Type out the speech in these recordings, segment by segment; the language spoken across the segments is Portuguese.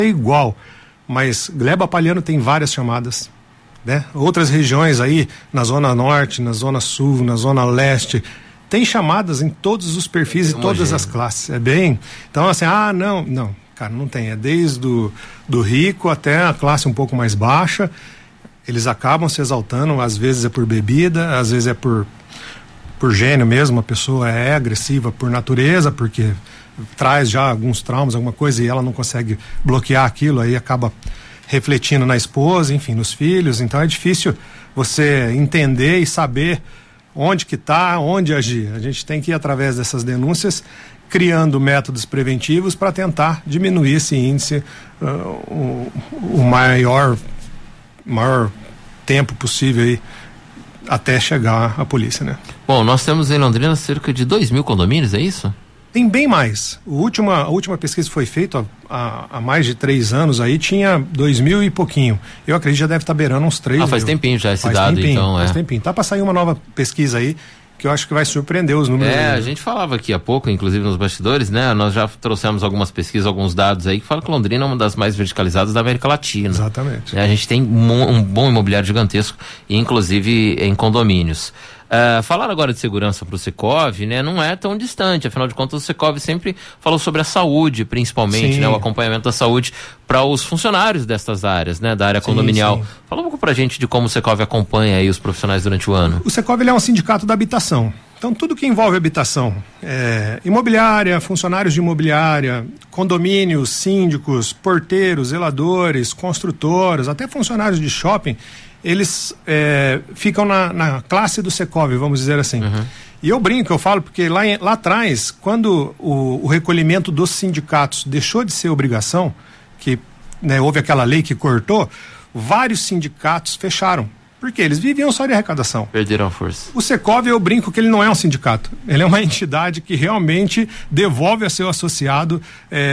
é igual, mas Gleba Palhano tem várias chamadas, né? Outras regiões aí, na Zona Norte, na Zona Sul, na Zona Leste, tem chamadas em todos os perfis e todas as classes. É bem... Então, assim, não, cara, não tem. É desde do rico até a classe um pouco mais baixa. Eles acabam se exaltando, às vezes é por bebida, às vezes é por gênio mesmo, a pessoa é agressiva por natureza, porque traz já alguns traumas, alguma coisa, e ela não consegue bloquear aquilo, aí acaba refletindo na esposa, enfim, nos filhos. Então é difícil você entender e saber onde que está, onde agir. A gente tem que ir através dessas denúncias, criando métodos preventivos para tentar diminuir esse índice o maior tempo possível aí, até chegar à polícia, né? Bom, nós temos em Londrina cerca de 2.000 condomínios, é isso? Tem bem mais. A última pesquisa foi feita há mais de 3 anos, aí tinha 2.000 e pouquinho. Eu acredito que já deve estar beirando uns 3 mil. Faz tempinho já esse dado, então. Faz tempinho. Tá para sair uma nova pesquisa aí, que eu acho que vai surpreender os números. A gente falava aqui há pouco, inclusive nos bastidores, né? Nós já trouxemos algumas pesquisas, alguns dados aí que falam que Londrina é uma das mais verticalizadas da América Latina. Exatamente. A gente tem um bom imobiliário gigantesco, inclusive em condomínios. Falar agora de segurança para o Secov, né, não é tão distante, afinal de contas o Secov sempre falou sobre a saúde, principalmente, né, o acompanhamento da saúde para os funcionários dessas áreas, né, da área condominial. Sim. Fala um pouco pra gente de como o Secov acompanha aí os profissionais durante o ano. O Secov, ele é um sindicato da habitação, então tudo que envolve habitação, imobiliária, funcionários de imobiliária, condomínios, síndicos, porteiros, zeladores, construtoras, até funcionários de shopping, eles ficam na classe do Secov, vamos dizer assim. Uhum. E eu brinco, eu falo, porque lá atrás, quando o recolhimento dos sindicatos deixou de ser obrigação, que houve aquela lei que cortou, vários sindicatos fecharam, porque eles viviam só de arrecadação. Perderam a força. O Secov, eu brinco que ele não é um sindicato, ele é uma entidade que realmente devolve a seu associado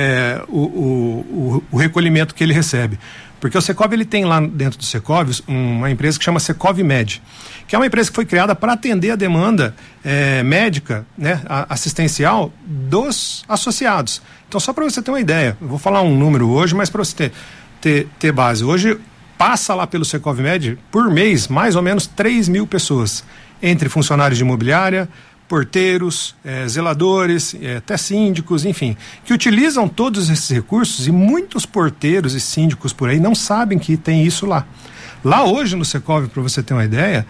o recolhimento que ele recebe. Porque o Secov, ele tem lá dentro do Secov uma empresa que chama Secov Med, que é uma empresa que foi criada para atender a demanda médica, né, assistencial dos associados. Então, só para você ter uma ideia, eu vou falar um número hoje, mas para você ter base. Hoje, passa lá pelo Secov Med, por mês, mais ou menos 3.000 pessoas, entre funcionários de imobiliária, porteiros, zeladores, até síndicos, enfim, que utilizam todos esses recursos, e muitos porteiros e síndicos por aí não sabem que tem isso lá. Lá hoje no Secov, para você ter uma ideia,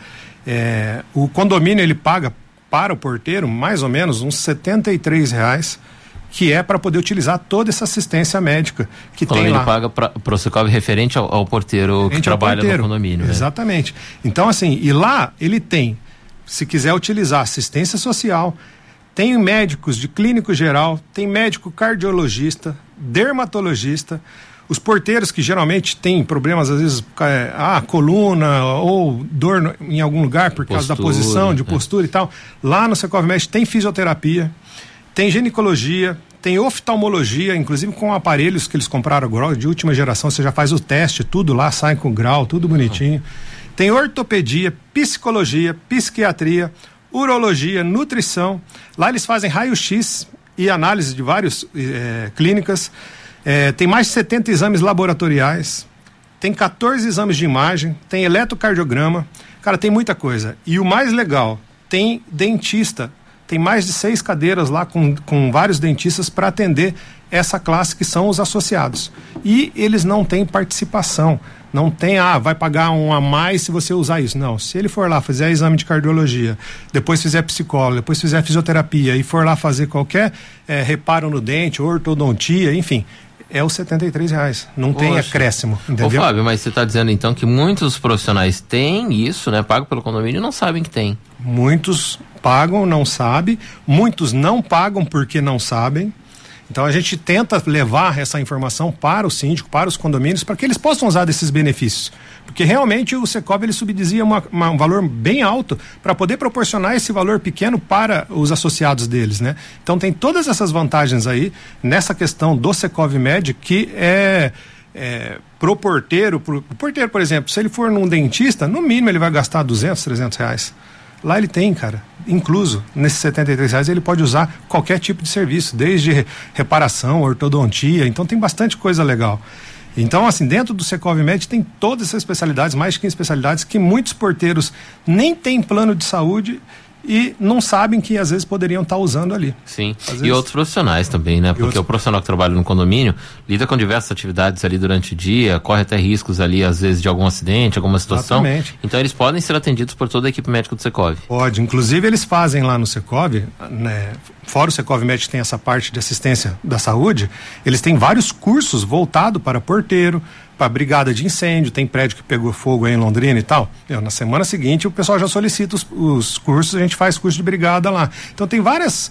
o condomínio ele paga para o porteiro mais ou menos uns R$73, que é para poder utilizar toda essa assistência médica que tem lá. Ele paga para o Secov referente ao porteiro que trabalha no condomínio. Exatamente. Então, assim, e lá ele tem, se quiser utilizar assistência social, tem médicos de clínico geral, tem médico cardiologista, dermatologista, os porteiros que geralmente têm problemas, às vezes, coluna ou dor em algum lugar por causa da posição, de postura e tal. Lá no Secov Med tem fisioterapia, tem ginecologia, tem oftalmologia, inclusive com aparelhos que eles compraram agora, de última geração, você já faz o teste, tudo lá, sai com grau, tudo bonitinho. Tem ortopedia, psicologia, psiquiatria, urologia, nutrição. Lá eles fazem raio-x e análise de várias clínicas. Tem mais de 70 exames laboratoriais. Tem 14 exames de imagem. Tem eletrocardiograma. Cara, tem muita coisa. E o mais legal, tem dentista. Tem mais de 6 cadeiras lá com vários dentistas para atender essa classe que são os associados. E eles não têm participação. Não tem, vai pagar um a mais se você usar isso. Não, se ele for lá fazer exame de cardiologia, depois fizer psicólogo, depois fizer fisioterapia e for lá fazer qualquer reparo no dente, ortodontia, enfim, é os R$73. Não tem acréscimo, entendeu? Ô Fábio, mas você está dizendo então que muitos profissionais têm isso, né? Pagam pelo condomínio e não sabem que tem. Muitos pagam, não sabem. Muitos não pagam porque não sabem. Então a gente tenta levar essa informação para o síndico, para os condomínios, para que eles possam usar desses benefícios. Porque realmente o Secov ele subsidia um valor bem alto para poder proporcionar esse valor pequeno para os associados deles, né? Então tem todas essas vantagens aí nessa questão do Secov Med, que pro porteiro, o porteiro, por exemplo, se ele for num dentista, no mínimo ele vai gastar R$200, R$300. Lá ele tem, cara, incluso nesses R$73 ele pode usar qualquer tipo de serviço, desde reparação, ortodontia, então tem bastante coisa legal. Então, assim, dentro do Secov Med tem todas essas especialidades, mais de 15 especialidades, que muitos porteiros nem têm plano de saúde e não sabem que às vezes poderiam estar usando ali. Sim, e outros profissionais também, né? Porque o profissional que trabalha no condomínio lida com diversas atividades ali durante o dia, corre até riscos ali, às vezes, de algum acidente, alguma situação. Exatamente. Então eles podem ser atendidos por toda a equipe médica do Secov. Pode, inclusive eles fazem lá no Secov, né, fora o Secov Med que tem essa parte de assistência da saúde, eles têm vários cursos voltados para porteiro, para brigada de incêndio, tem prédio que pegou fogo aí em Londrina e tal. Na semana seguinte o pessoal já solicita os cursos, a gente faz curso de brigada lá. Então tem vários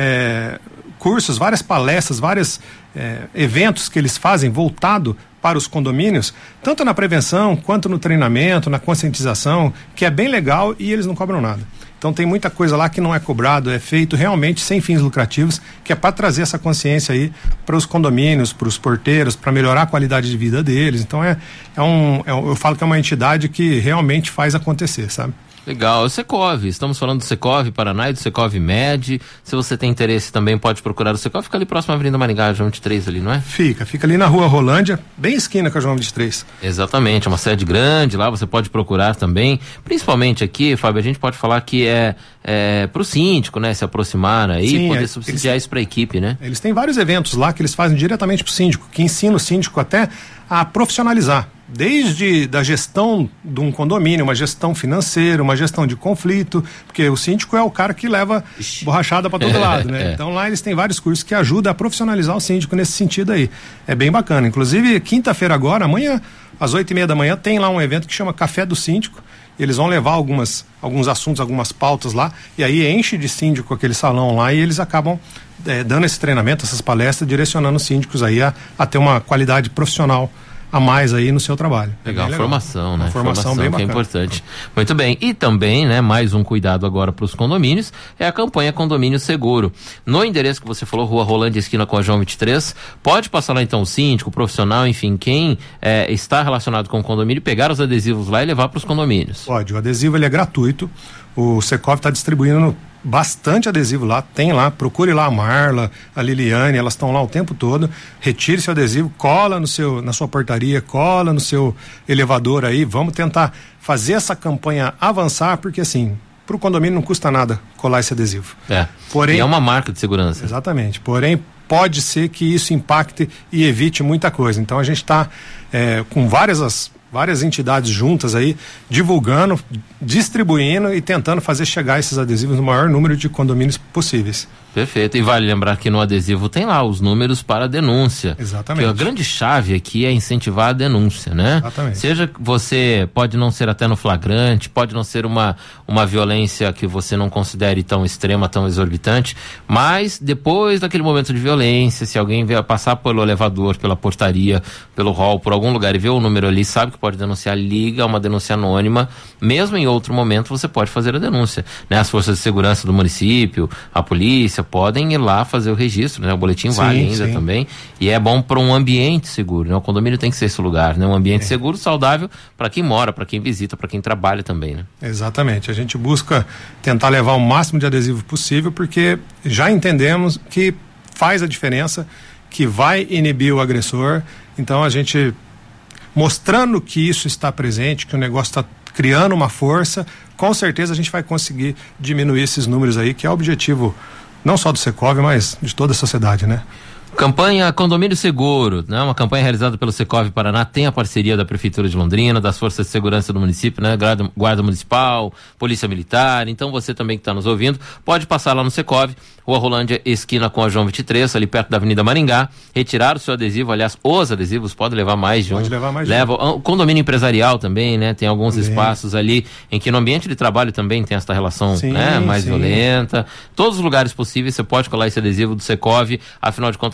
cursos, várias palestras, vários eventos que eles fazem voltado para os condomínios, tanto na prevenção quanto no treinamento, na conscientização, que é bem legal e eles não cobram nada. Então tem muita coisa lá que não é cobrado, é feito realmente sem fins lucrativos, que é para trazer essa consciência aí para os condomínios, para os porteiros, para melhorar a qualidade de vida deles. Então eu falo que é uma entidade que realmente faz acontecer, sabe? Legal, o Secov, estamos falando do Secov Paraná e do Secov Med. Se você tem interesse também pode procurar o Secov, fica ali próximo à Avenida Maringá, João 23 ali, não é? Fica ali na Rua Rolândia, bem esquina com a João 23. Exatamente, é uma sede grande lá, você pode procurar também, principalmente aqui, Fábio, a gente pode falar que é pro síndico, né, se aproximar aí, sim, poder subsidiar isso para a equipe, né? Eles têm vários eventos lá que eles fazem diretamente pro síndico, que ensina o síndico até a profissionalizar. Desde da gestão de um condomínio, uma gestão financeira, uma gestão de conflito, porque o síndico é o cara que leva borrachada para todo lado, né? Então lá eles têm vários cursos que ajudam a profissionalizar o síndico nesse sentido aí. É bem bacana. Inclusive, quinta-feira agora, amanhã, às 8:30 da manhã, tem lá um evento que chama Café do Síndico. Eles vão levar alguns assuntos, algumas pautas lá, e aí enche de síndico aquele salão lá e eles acabam dando esse treinamento, essas palestras, direcionando os síndicos aí a ter uma qualidade profissional a mais aí no seu trabalho. Legal, formação, né? Uma formação bem bacana. Que é importante. Muito bem. E também, né, mais um cuidado agora para os condomínios, é a campanha Condomínio Seguro. No endereço que você falou, Rua Rolândia, esquina com a João 23, pode passar lá então o síndico, o profissional, enfim, quem está relacionado com o condomínio, pegar os adesivos lá e levar para os condomínios. Pode, o adesivo ele é gratuito, o Secov está distribuindo bastante adesivo lá, tem lá, procure lá a Marla, a Liliane, elas estão lá o tempo todo, retire seu adesivo, cola na sua portaria, cola no seu elevador aí, vamos tentar fazer essa campanha avançar, porque assim, para o condomínio não custa nada colar esse adesivo. Porém, e é uma marca de segurança. Exatamente, porém pode ser que isso impacte e evite muita coisa, então a gente está com várias entidades juntas aí, divulgando, distribuindo e tentando fazer chegar esses adesivos no maior número de condomínios possíveis. Perfeito, e vale lembrar que no adesivo tem lá os números para a denúncia. Exatamente. Que a grande chave aqui é incentivar a denúncia, né? Exatamente. Seja que você pode não ser até no flagrante, pode não ser uma violência que você não considere tão extrema, tão exorbitante, mas depois daquele momento de violência, se alguém vier passar pelo elevador, pela portaria, pelo hall, por algum lugar e vê o número ali, sabe que pode denunciar, liga uma denúncia anônima, mesmo em outro momento você pode fazer a denúncia, né? As forças de segurança do município, a polícia, podem ir lá fazer o registro, né? O boletim vale ainda também, e é bom para um ambiente seguro, né? O condomínio tem que ser esse lugar, né? Um ambiente seguro, saudável para quem mora, para quem visita, para quem trabalha também, né? Exatamente, a gente busca tentar levar o máximo de adesivo possível, porque já entendemos que faz a diferença, que vai inibir o agressor, então a gente mostrando que isso está presente, que o negócio está criando uma força, com certeza a gente vai conseguir diminuir esses números aí, que é o objetivo não só do Secov, mas de toda a sociedade, né? Campanha Condomínio Seguro, né? Uma campanha realizada pelo Secov Paraná, tem a parceria da Prefeitura de Londrina, das Forças de Segurança do município, né? Guarda Municipal, Polícia Militar, então você também que está nos ouvindo, pode passar lá no Secov, Rua Rolândia, esquina com a João 23, ali perto da Avenida Maringá, retirar o seu adesivo, aliás, os adesivos, pode levar mais de um. Pode levar mais de um. O condomínio empresarial também, né? Tem alguns espaços ali em que no ambiente de trabalho também tem essa relação, mais violenta. Todos os lugares possíveis você pode colar esse adesivo do Secov, afinal de contas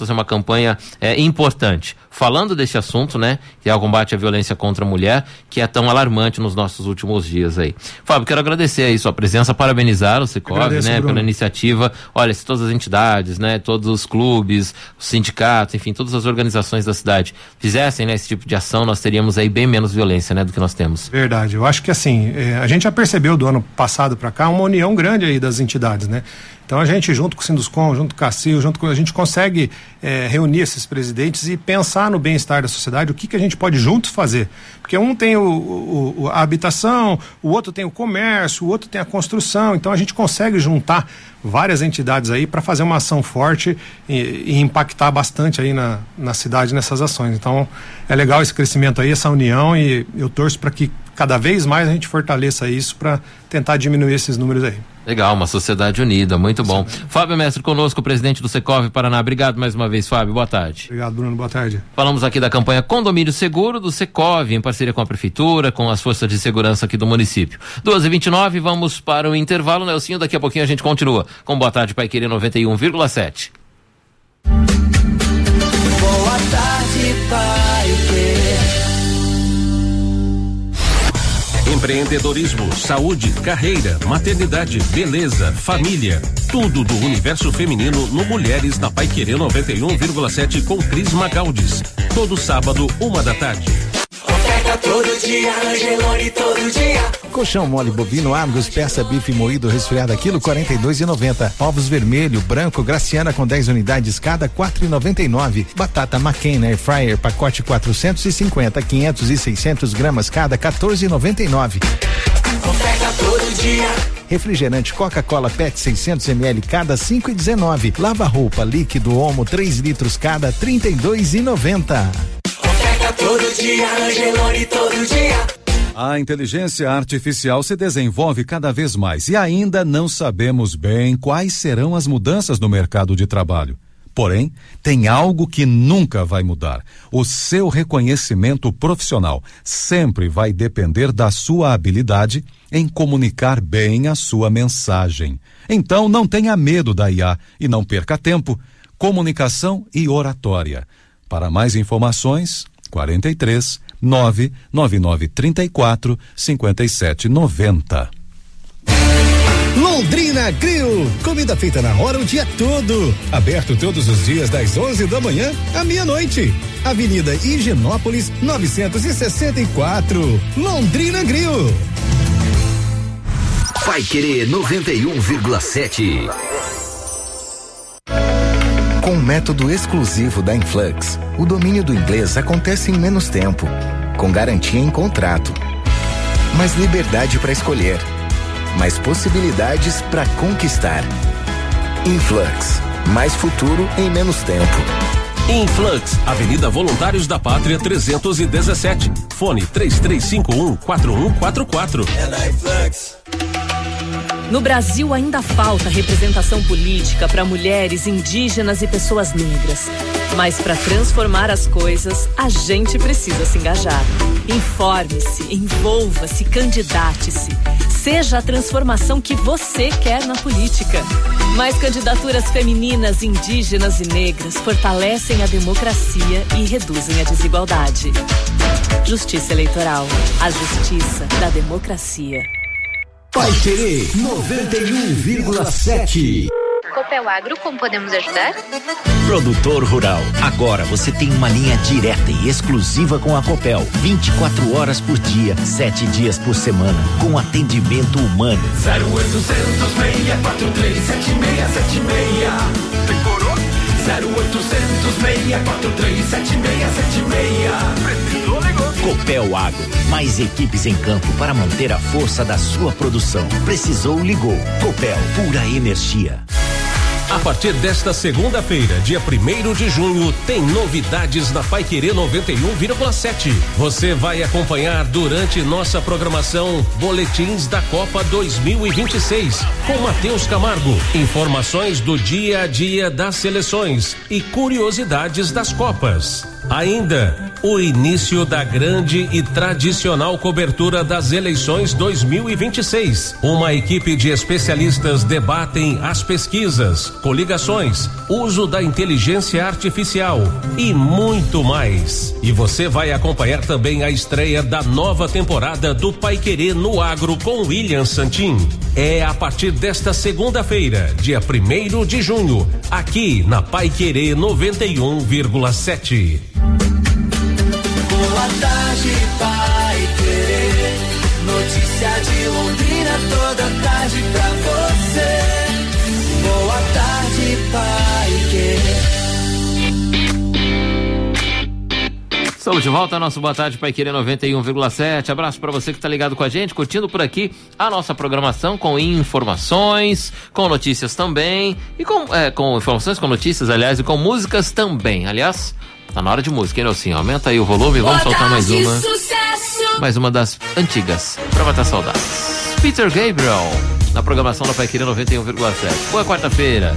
contas é uma campanha importante, falando desse assunto, né, que é o combate à violência contra a mulher, que é tão alarmante nos nossos últimos dias aí. Fábio, quero agradecer aí sua presença, parabenizar o Sicoob, né, Bruno, pela iniciativa. Olha, se todas as entidades, né, todos os clubes, os sindicatos, enfim, todas as organizações da cidade fizessem, né, esse tipo de ação, nós teríamos aí bem menos violência, né, do que nós temos. Verdade, eu acho que assim, a gente já percebeu do ano passado para cá uma união grande aí das entidades, né? Então a gente, junto com o Sinduscom, junto com a CIL, a gente consegue reunir esses presidentes e pensar no bem-estar da sociedade, o que a gente pode juntos fazer. Porque um tem a habitação, o outro tem o comércio, o outro tem a construção, então a gente consegue juntar várias entidades aí para fazer uma ação forte e impactar bastante aí na cidade nessas ações. Então é legal esse crescimento aí, essa união, e eu torço para que cada vez mais a gente fortaleça isso para tentar diminuir esses números aí. Legal, uma sociedade unida, muito bom. Fábio Mestre conosco, presidente do Secov Paraná. Obrigado mais uma vez, Fábio, boa tarde. Obrigado, Bruno, boa tarde. Falamos aqui da campanha Condomínio Seguro do Secov, em parceria com a Prefeitura, com as forças de segurança aqui do município. 2h29, vamos para o intervalo, Nelsinho, daqui a pouquinho a gente continua com Boa Tarde Pai Querer 91,7. Boa tarde, Pai Querer. Empreendedorismo, saúde, carreira, maternidade, beleza, família. Tudo do universo feminino no Mulheres na Pai Querer 91,7 com Cris Magaldes. Todo sábado, 13h. Oferta todo dia, Angelone todo dia. Colchão mole bovino Argos, peça bife moído resfriado quilo 42,90. Ovos vermelho, branco, Graciana com 10 unidades cada 4,99. Batata McCain Air Fryer pacote 450, 500 e 600 gramas cada 14,99. Oferta todo dia. Refrigerante Coca-Cola PET 600 ml cada 5,19. Lava roupa líquido Omo 3 litros cada 32,90. Oferta todo dia, Angelone todo dia. A inteligência artificial se desenvolve cada vez mais e ainda não sabemos bem quais serão as mudanças no mercado de trabalho. Porém, tem algo que nunca vai mudar. O seu reconhecimento profissional sempre vai depender da sua habilidade em comunicar bem a sua mensagem. Então, não tenha medo da IA e não perca tempo. Comunicação e oratória. Para mais informações, 43 99934 5790. Londrina Grill, comida feita na hora o dia todo, aberto todos os dias das 11 da manhã à meia-noite. Avenida Higienópolis 964, Londrina Grill. Pai Querer 91,7. Com o método exclusivo da Influx, o domínio do inglês acontece em menos tempo, com garantia em contrato. Mais liberdade para escolher, mais possibilidades para conquistar. Influx, mais futuro em menos tempo. Influx, Avenida Voluntários da Pátria 317. Fone 3351-4144. É na Influx. No Brasil ainda falta representação política para mulheres, indígenas e pessoas negras. Mas para transformar as coisas, a gente precisa se engajar. Informe-se, envolva-se, candidate-se. Seja a transformação que você quer na política. Mais candidaturas femininas, indígenas e negras fortalecem a democracia e reduzem a desigualdade. Justiça Eleitoral. A justiça da democracia. Pai Querer 91,7. Copel Agro, como podemos ajudar? Produtor rural, agora você tem uma linha direta e exclusiva com a Copel, 24 horas por dia, 7 dias por semana, com atendimento humano. 0800 643 7676. Decorou? 0800 643 7676. Precisou, ligou. Copel Agro, mais equipes em campo para manter a força da sua produção. Precisou, ligou. Copel, pura energia. A partir desta segunda-feira, dia 1º de junho, tem novidades na Pai Querer 91,7. Você vai acompanhar durante nossa programação boletins da Copa 2026 com Matheus Camargo, informações do dia a dia das seleções e curiosidades das Copas. Ainda, o início da grande e tradicional cobertura das eleições 2026. Uma equipe de especialistas debatem as pesquisas, coligações, uso da inteligência artificial e muito mais. E você vai acompanhar também a estreia da nova temporada do Paiquerê no Agro com William Santin. É a partir desta segunda-feira, dia 1º de junho, aqui na Paiquerê 91,7. Boa tarde, Paiquerê. Notícia de Londrina toda tarde pra você. Boa tarde, Paiquerê. Estamos de volta ao nosso Boa Tarde Paiquerê 91,7. Abraço para você que está ligado com a gente, curtindo por aqui a nossa programação com informações, com notícias também, e com informações, com notícias, aliás, e com músicas também. Aliás, tá na hora de música, hein, Nelsinho? Aumenta aí o volume, vamos soltar mais uma. Mais uma das antigas, pra matar saudades. Peter Gabriel, na programação da Paiquerê 91,7. Boa quarta-feira.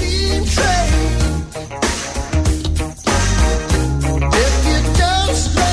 If you don't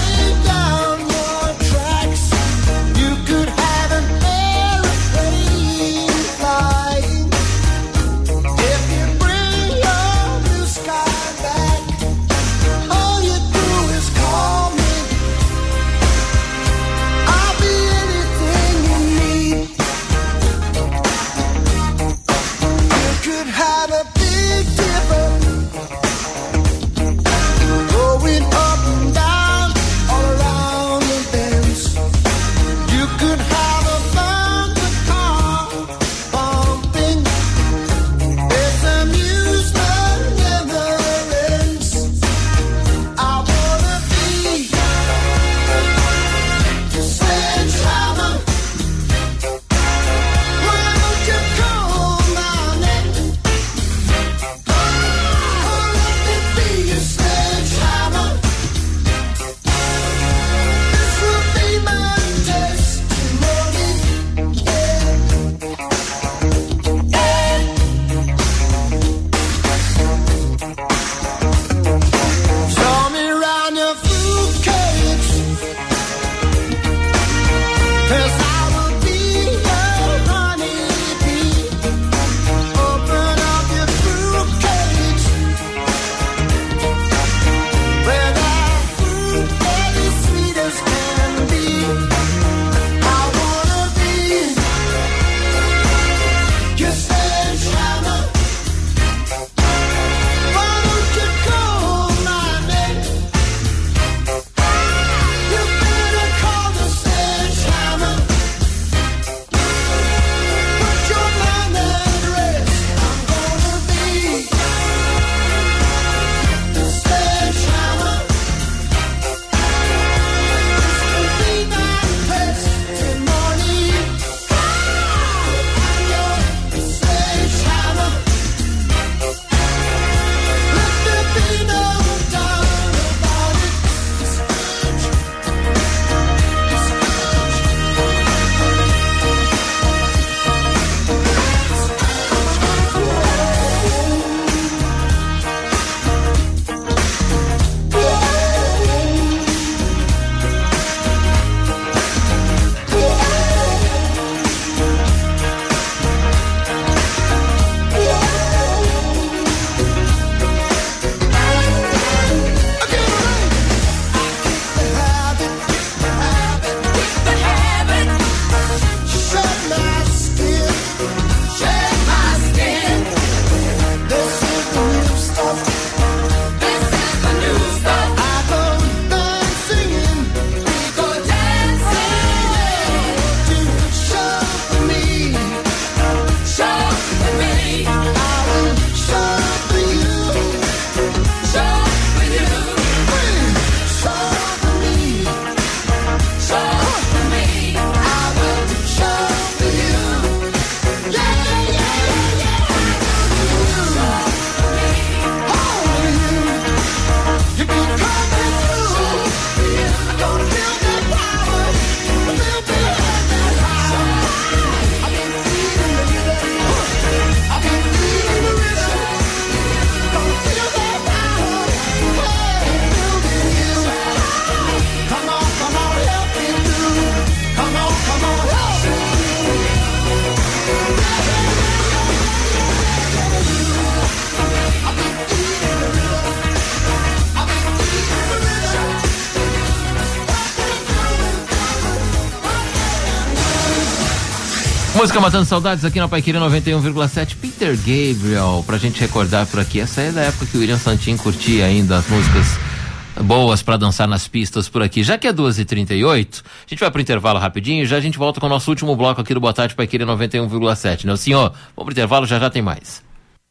Música Matando Saudades aqui na Paiquerê 91,7. Peter Gabriel, pra gente recordar por aqui. Essa é da época que o William Santin curtia ainda as músicas boas pra dançar nas pistas por aqui. Já que é 2h38, a gente vai pro intervalo rapidinho e já a gente volta com o nosso último bloco aqui do Boa Tarde Paiquerê 91,7, né? Senhor, vamos pro intervalo, já tem mais.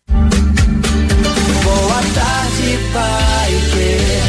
Boa tarde, Paiquerê.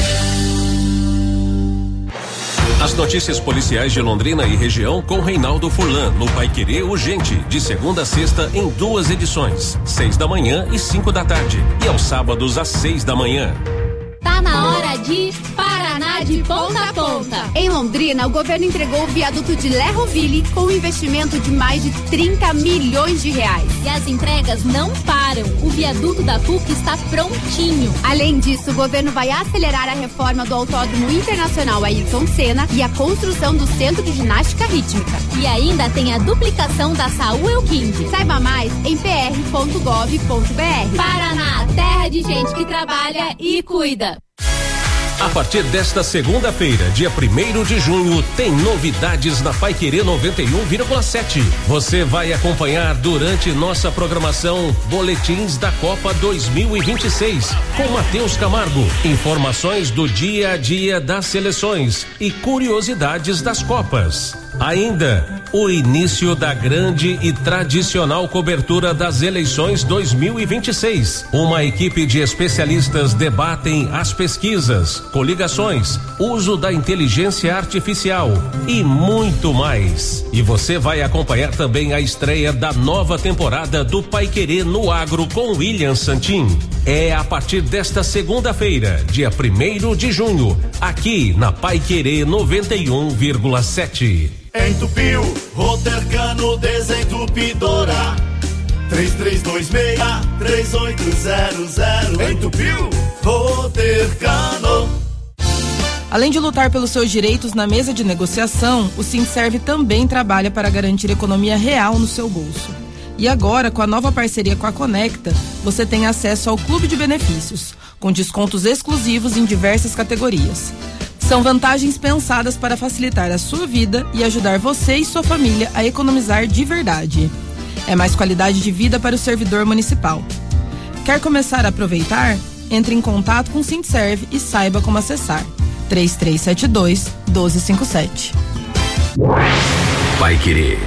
As notícias policiais de Londrina e região com Reinaldo Furlan, no Paiquerê Urgente, de segunda a sexta em 2 edições, 6 da manhã e 5 da tarde, e aos sábados às 6 da manhã. Tá na hora de Paraná de ponta a ponta. Em Londrina, o governo entregou o viaduto de Lerroville com um investimento de mais de 30 milhões de reais. E as entregas não param. O viaduto da PUC está prontinho. Além disso, o governo vai acelerar a reforma do Autódromo Internacional Ayrton Senna e a construção do Centro de Ginástica Rítmica. E ainda tem a duplicação da Saúl Euquinde. Saiba mais em pr.gov.br. Paraná, terra de gente que trabalha e cuida. A partir desta segunda-feira, dia 1º de junho, tem novidades na Paiquerê 91,7. Você vai acompanhar durante nossa programação boletins da Copa 2026 com Matheus Camargo, informações do dia a dia das seleções e curiosidades das Copas. Ainda, o início da grande e tradicional cobertura das eleições 2026. Uma equipe de especialistas debatem as pesquisas, coligações, uso da inteligência artificial e muito mais. E você vai acompanhar também a estreia da nova temporada do Paiquerê no Agro com William Santin. É a partir desta segunda-feira, dia 1º de junho, aqui na Paiquerê 91,7. Entupiu, Rotercano Desentupidora 3326-3800. Entupiu, Rotercano. Além de lutar pelos seus direitos na mesa de negociação, o Sindserv também trabalha para garantir economia real no seu bolso. E agora, com a nova parceria com a Conecta, você tem acesso ao Clube de Benefícios, com descontos exclusivos em diversas categorias. São vantagens pensadas para facilitar a sua vida e ajudar você e sua família a economizar de verdade. É mais qualidade de vida para o servidor municipal. Quer começar a aproveitar? Entre em contato com o Sindserv e saiba como acessar. 3372-1257. Paiquerê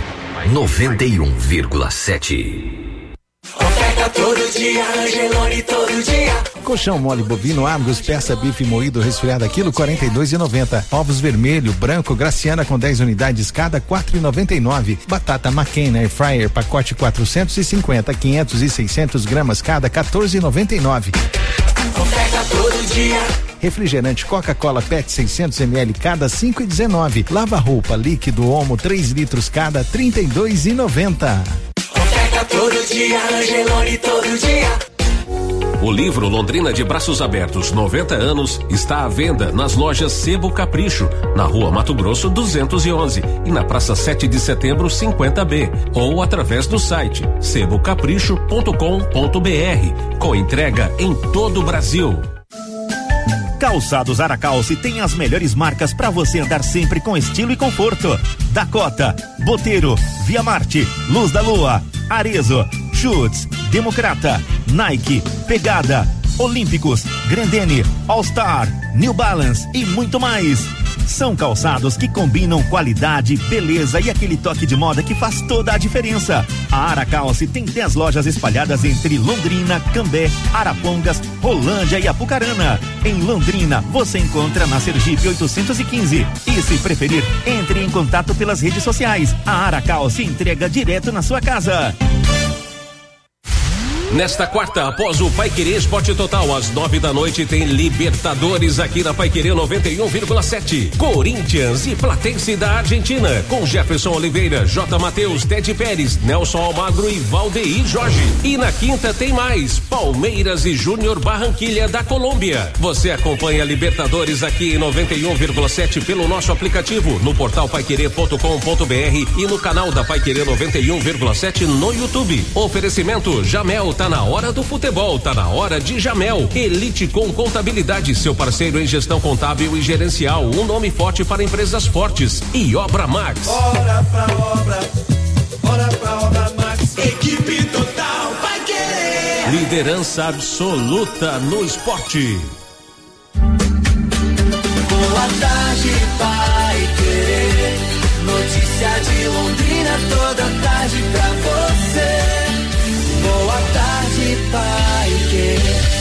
91,7. Oferta todo dia, Angelone todo dia. Colchão mole bovino Argos, peça bife moído resfriado quilo 42,90. Ovos vermelho, branco, Graciana com 10 unidades cada 4,99. Batata McCain Air Fryer pacote 450, 500 e 600 gramas cada 14,99. Oferta todo dia. Refrigerante Coca-Cola PET 600 ml cada 5,19. Lava roupa líquido Omo 3 litros cada 32,90. Oferta todo dia, Angelone todo dia. O livro Londrina de Braços Abertos 90 anos está à venda nas lojas Sebo Capricho, na Rua Mato Grosso 211 e na Praça 7 de Setembro 50B, ou através do site sebocapricho.com.br, com entrega em todo o Brasil. Calçados Aracalce tem as melhores marcas para você andar sempre com estilo e conforto. Dakota, Boteiro, Via Marte, Luz da Lua, Arezzo, Schutz, Democrata, Nike, Pegada, Olímpicos, Grandene, All Star, New Balance e muito mais. São calçados que combinam qualidade, beleza e aquele toque de moda que faz toda a diferença. A Aracalce tem 10 lojas espalhadas entre Londrina, Cambé, Arapongas, Rolândia e Apucarana. Em Londrina, você encontra na Sergipe 815. E se preferir, entre em contato pelas redes sociais. A Aracalce entrega direto na sua casa. Nesta quarta, após o Paiquerê Esporte Total, às 9 da noite, tem Libertadores aqui na Paiquerê 91,7. Corinthians e Platense da Argentina, com Jefferson Oliveira, J. Matheus, Ted Pérez, Nelson Almagro e Valdeir Jorge. E na quinta tem mais, Palmeiras e Júnior Barranquilha da Colômbia. Você acompanha Libertadores aqui em 91,7 pelo nosso aplicativo, no portal paiquerê.com.br e no canal da Paiquerê 91,7 no YouTube. Oferecimento Jamel. Tá na hora do futebol, tá na hora de Jamel. Elite com Contabilidade, seu parceiro em gestão contábil e gerencial. Um nome forte para empresas fortes. E Obra Max. Bora pra obra, bora pra obra Max. Equipe total vai querer. Liderança absoluta no esporte. Boa tarde, Pai Querer. Notícia de Londrina toda tarde pra você. Boa tarde, Pai Querer.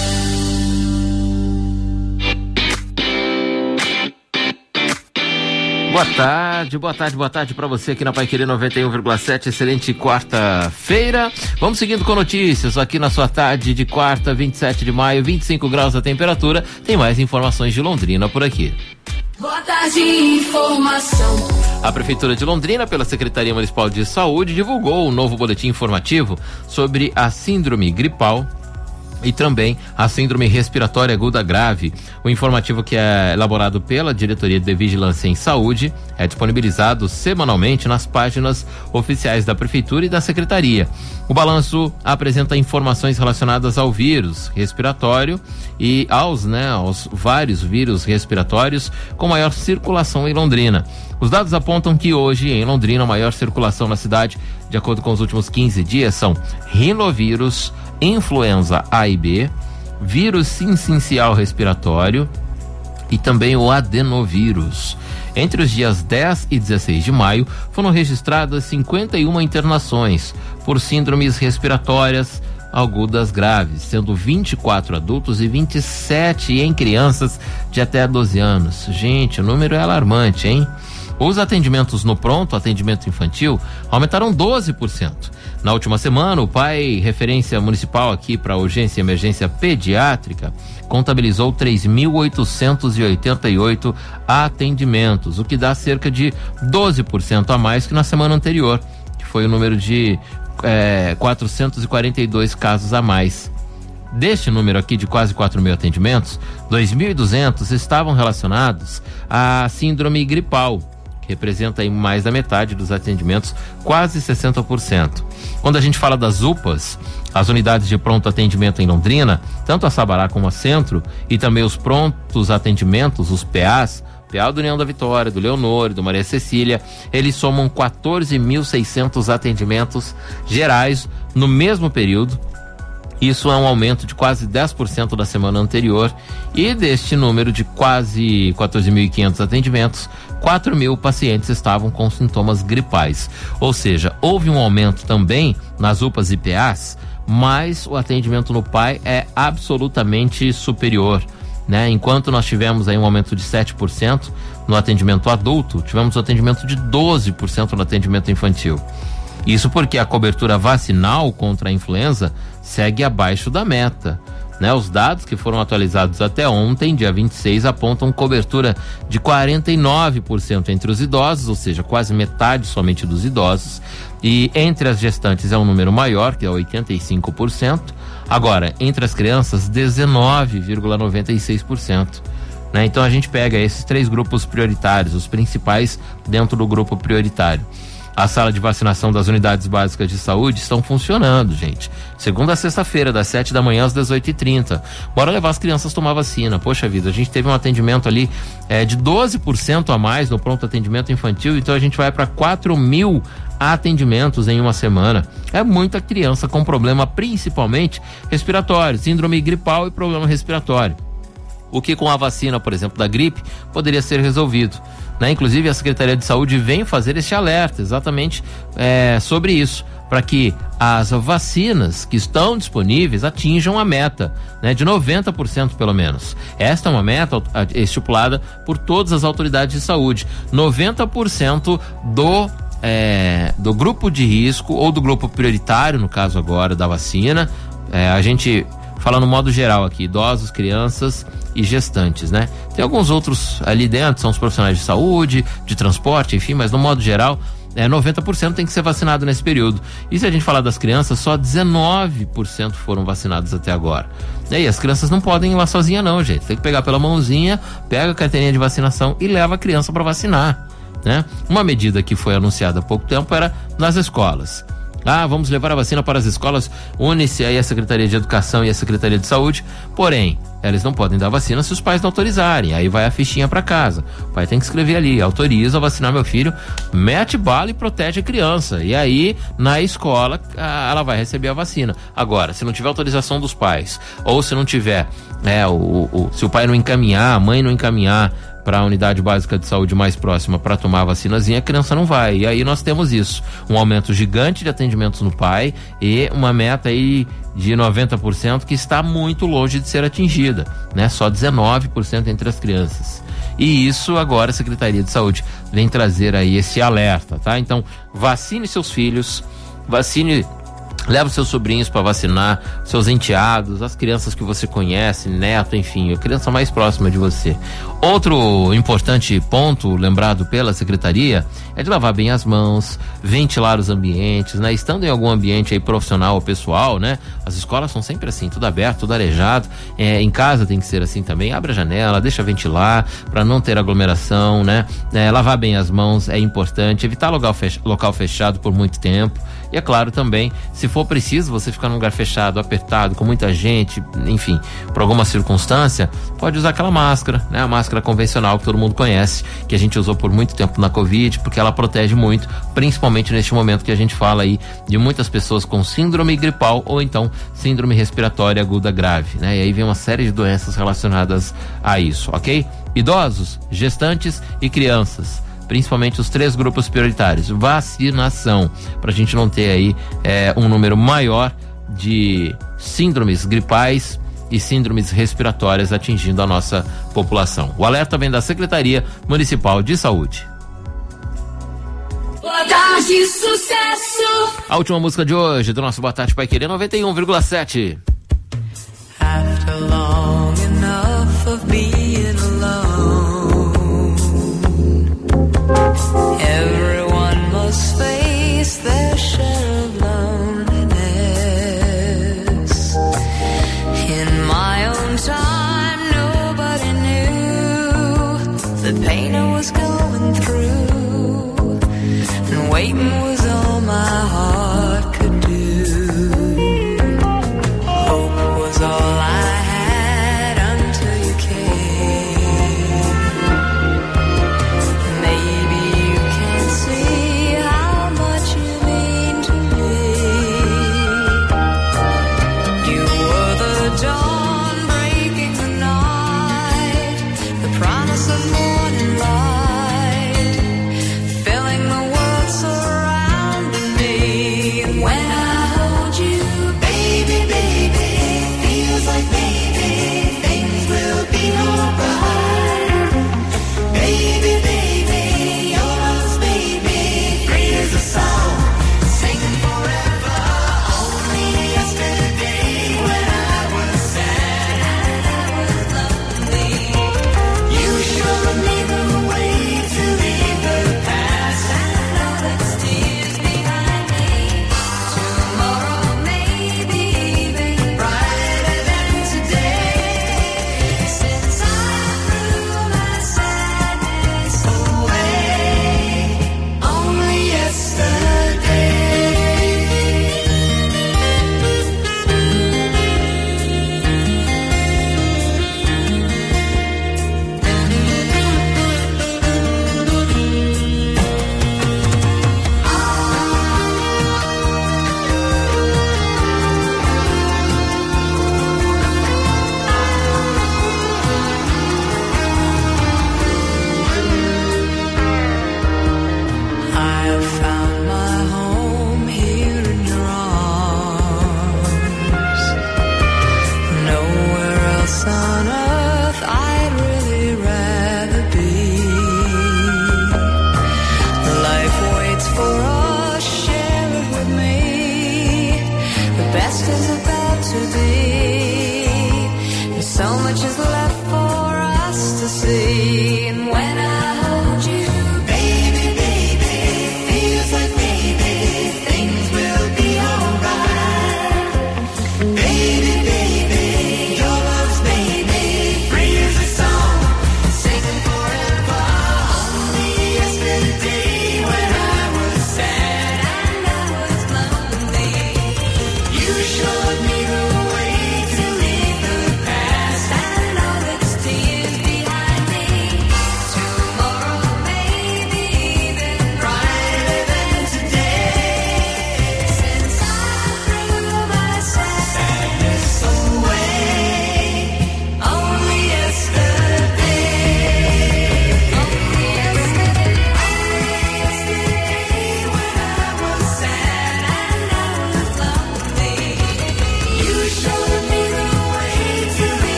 Boa tarde para você aqui na Paiquerê 91,7, excelente quarta-feira. Vamos seguindo com notícias aqui na sua tarde de quarta, 27 de maio, 25 graus a temperatura. Tem mais informações de Londrina por aqui. Boa tarde, informação. A Prefeitura de Londrina, pela Secretaria Municipal de Saúde, divulgou um novo boletim informativo sobre a síndrome gripal e também a síndrome respiratória aguda grave. O informativo, que é elaborado pela Diretoria de Vigilância em Saúde, é disponibilizado semanalmente nas páginas oficiais da Prefeitura e da Secretaria. O balanço apresenta informações relacionadas ao vírus respiratório e aos vários vírus respiratórios com maior circulação em Londrina. Os dados apontam que hoje, em Londrina, a maior circulação na cidade, de acordo com os últimos 15 dias, são rinovírus, influenza A e B, vírus sincicial respiratório e também o adenovírus. Entre os dias 10 e 16 de maio, foram registradas 51 internações por síndromes respiratórias agudas graves, sendo 24 adultos e 27 em crianças de até 12 anos. Gente, o número é alarmante, hein? Os atendimentos no pronto atendimento infantil aumentaram 12%. Na última semana, o PAI, referência municipal aqui para urgência e emergência pediátrica, contabilizou 3.888 atendimentos, o que dá cerca de 12% a mais que na semana anterior, que foi o número de 442 casos a mais. Deste número aqui de quase 4.000 atendimentos, 2.200 estavam relacionados à síndrome gripal, que representa aí mais da metade dos atendimentos, quase 60%. Quando a gente fala das UPAs, as unidades de pronto atendimento em Londrina, tanto a Sabará como a Centro, e também os prontos atendimentos, os PAs, PA do União da Vitória, do Leonor e do Maria Cecília, eles somam 14.600 atendimentos gerais no mesmo período. Isso é um aumento de quase 10% da semana anterior, e deste número de quase 14.500 atendimentos, 4.000 pacientes estavam com sintomas gripais. Ou seja, houve um aumento também nas UPAs e PAs, mas o atendimento no PAI é absolutamente superior, né? Enquanto nós tivemos aí um aumento de 7% no atendimento adulto, tivemos um atendimento de 12% no atendimento infantil. Isso porque a cobertura vacinal contra a influenza segue abaixo da meta, né? Os dados que foram atualizados até ontem, dia 26, apontam cobertura de 49% entre os idosos, ou seja, quase metade somente dos idosos, e entre as gestantes é um número maior, que é 85%. Agora, entre as crianças, 19,96%. Né? Então a gente pega esses 3 grupos prioritários, os principais dentro do grupo prioritário. A sala de vacinação das unidades básicas de saúde estão funcionando, gente. Segunda a sexta-feira, das 7 da manhã às 18h30. Bora levar as crianças tomar vacina. Poxa vida, a gente teve um atendimento ali de 12% a mais no pronto atendimento infantil, então a gente vai para 4.000 atendimentos em uma semana. É muita criança com problema, principalmente respiratório, síndrome gripal e problema respiratório. O que com a vacina, por exemplo, da gripe, poderia ser resolvido, né? Inclusive a Secretaria de Saúde vem fazer esse alerta exatamente sobre isso, para que as vacinas que estão disponíveis atinjam a meta, né, de 90% pelo menos. Esta é uma meta estipulada por todas as autoridades de saúde. 90% do grupo de risco ou do grupo prioritário, no caso agora da vacina, a gente fala no modo geral aqui, idosos, crianças e gestantes, né? Tem alguns outros ali dentro, são os profissionais de saúde, de transporte, enfim, mas no modo geral, 90% tem que ser vacinado nesse período. E se a gente falar das crianças, só 19% foram vacinados até agora. E aí, as crianças não podem ir lá sozinha não, gente. Tem que pegar pela mãozinha, pega a carteirinha de vacinação e leva a criança para vacinar, né? Uma medida que foi anunciada há pouco tempo era nas escolas. Vamos levar a vacina para as escolas, une-se aí a Secretaria de Educação e a Secretaria de Saúde, porém, eles não podem dar vacina se os pais não autorizarem, aí vai a fichinha para casa, o pai tem que escrever ali, autoriza a vacinar meu filho, mete bala e protege a criança, e aí na escola ela vai receber a vacina. Agora, se não tiver autorização dos pais, ou se não tiver, se o pai não encaminhar, a mãe não encaminhar para a unidade básica de saúde mais próxima para tomar a vacinazinha, a criança não vai. E aí nós temos isso, um aumento gigante de atendimentos no pai e uma meta aí de 90% que está muito longe de ser atingida, né? Só 19% entre as crianças. E isso agora a Secretaria de Saúde vem trazer aí esse alerta, tá? Então, vacine seus filhos, leva os seus sobrinhos para vacinar, seus enteados, as crianças que você conhece, neto, enfim, a criança mais próxima de você. Outro importante ponto lembrado pela Secretaria é de lavar bem as mãos, ventilar os ambientes, né? Estando em algum ambiente aí profissional ou pessoal, né? As escolas são sempre assim, tudo aberto, tudo arejado. Em casa tem que ser assim também, abre a janela, deixa ventilar para não ter aglomeração, né? Lavar bem as mãos é importante, evitar local fechado por muito tempo. E é claro também, se for preciso você ficar num lugar fechado, apertado, com muita gente, enfim, por alguma circunstância, pode usar aquela máscara, né? A máscara convencional que todo mundo conhece, que a gente usou por muito tempo na Covid, porque ela protege muito, principalmente neste momento que a gente fala aí de muitas pessoas com síndrome gripal ou então síndrome respiratória aguda grave, né? E aí vem uma série de doenças relacionadas a isso, ok? Idosos, gestantes e crianças, principalmente os 3 grupos prioritários, vacinação, para a gente não ter aí um número maior de síndromes gripais e síndromes respiratórias atingindo a nossa população. O alerta vem da Secretaria Municipal de Saúde. Boa tarde, sucesso! A última música de hoje do nosso Boa Tarde Pai Querer 91,7. After long enough of being alone, everyone must face their share of loneliness. In my own time, nobody knew the pain I was going through, and waiting was all my heart could do. Hope was all I had until you came. Maybe you can't see how much you mean to me. You were the dawn breaking the night, the promise of morning light, filling the world surrounding me. And when I hold you, baby, baby, feels like maybe things will be alright. Baby, baby, your love's made me free as a song, singing forever. Only yesterday when I was sad and I was lonely, you showed me the way to leave the past and all that's tears behind me. Tomorrow may be even brighter than today, since I threw my sadness away. Only yesterday. I have found my home here in your arms. Nowhere else on earth I'd really rather be. Life waits for us, share it with me. The best is about to be, and so much is left for us to see. And when I hold you, baby, baby, feels like maybe things will be alright. Baby, baby, your love's made me free as a song, singing forever. Only yesterday when I was sad and I was lonely,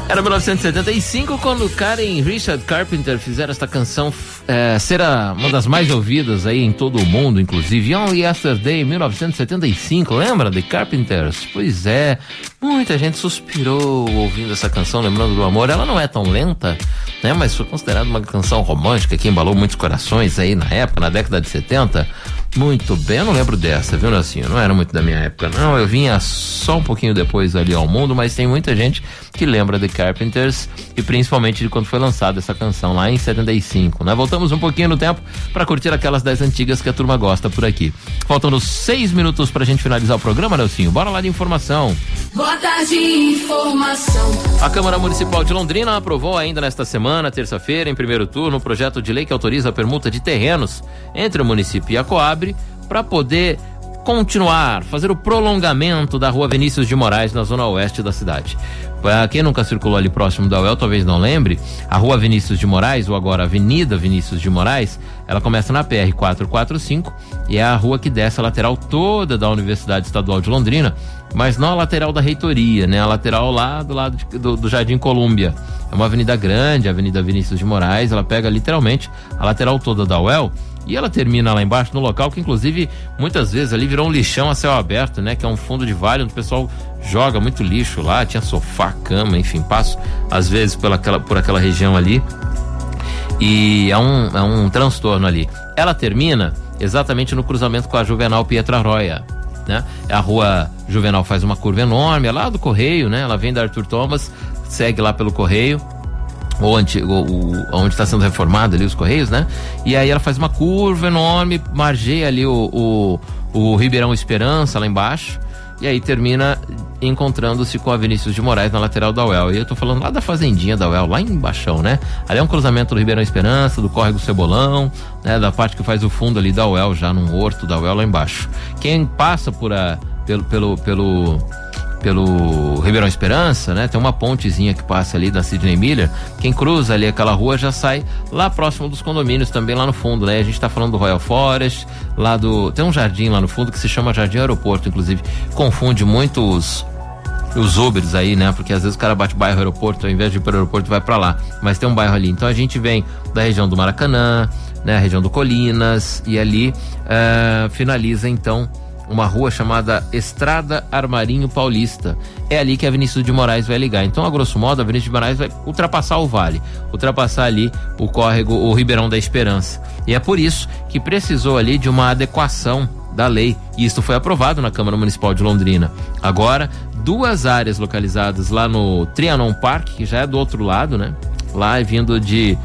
Era 1975 quando Karen e Richard Carpenter fizeram esta canção ser uma das mais ouvidas aí em todo o mundo, inclusive. On Yesterday, 1975, lembra The Carpenters? Pois é, muita gente suspirou ouvindo essa canção, lembrando do amor. Ela não é tão lenta, né? Mas foi considerada uma canção romântica que embalou muitos corações aí na época, na década de 70. Muito bem, eu não lembro dessa, viu, Nelsinho? Não era muito da minha época, não. Eu vinha só um pouquinho depois ali ao mundo, mas tem muita gente que lembra The Carpenters e principalmente de quando foi lançada essa canção lá em 75, né? Voltamos um pouquinho no tempo para curtir aquelas 10 antigas que a turma gosta por aqui. Faltando 6 minutos pra gente finalizar o programa, Nelsinho. Bora lá de informação. Boa tarde, informação. A Câmara Municipal de Londrina aprovou ainda nesta semana, terça-feira, em primeiro turno, o projeto de lei que autoriza a permuta de terrenos entre o município e a Coab para poder continuar, fazer o prolongamento da Rua Vinícius de Moraes na zona oeste da cidade. Para quem nunca circulou ali próximo da UEL, talvez não lembre, a Rua Vinícius de Moraes, ou agora Avenida Vinícius de Moraes, ela começa na PR 445 e é a rua que desce a lateral toda da Universidade Estadual de Londrina, mas não a lateral da reitoria, né? A lateral lá do lado do Jardim Colúmbia. É uma avenida grande, a Avenida Vinícius de Moraes, ela pega literalmente a lateral toda da UEL. E ela termina lá embaixo no local que inclusive muitas vezes ali virou um lixão a céu aberto, né? Que é um fundo de vale onde o pessoal joga muito lixo lá, tinha sofá, cama, enfim, passo às vezes por aquela região ali e é um transtorno ali. Ela termina exatamente no cruzamento com a Juvenal Pietrarroia, né? A rua Juvenal faz uma curva enorme, é lá do Correio, né? Ela vem da Arthur Thomas, segue lá pelo Correio, onde está sendo reformado ali os Correios, né? E aí ela faz uma curva enorme, margeia ali o Ribeirão Esperança lá embaixo, e aí termina encontrando-se com a Vinícius de Moraes na lateral da UEL. E eu tô falando lá da fazendinha da UEL, lá embaixo, né? Ali é um cruzamento do Ribeirão Esperança, do Córrego Cebolão, né? Da parte que faz o fundo ali da UEL, já num horto da UEL lá embaixo. Quem passa pelo Ribeirão Esperança, né? Tem uma pontezinha que passa ali da Sidney Miller. Quem cruza ali aquela rua já sai lá próximo dos condomínios, também lá no fundo, né? A gente tá falando do Royal Forest, tem um jardim lá no fundo que se chama Jardim Aeroporto, inclusive confunde muito os Ubers aí, né? Porque às vezes o cara bate bairro aeroporto, ao invés de ir para o aeroporto vai para lá, mas tem um bairro ali. Então a gente vem da região do Maracanã, né? A região do Colinas, e ali finaliza então uma rua chamada Estrada Armarinho Paulista. É ali que a Vinícius de Moraes vai ligar. Então, a grosso modo, a Vinícius de Moraes vai ultrapassar o vale, ultrapassar ali o córrego, o Ribeirão da Esperança. E é por isso que precisou ali de uma adequação da lei. E isso foi aprovado na Câmara Municipal de Londrina. Agora, 2 áreas localizadas lá no Trianon Park, que já é do outro lado, né? Lá vindo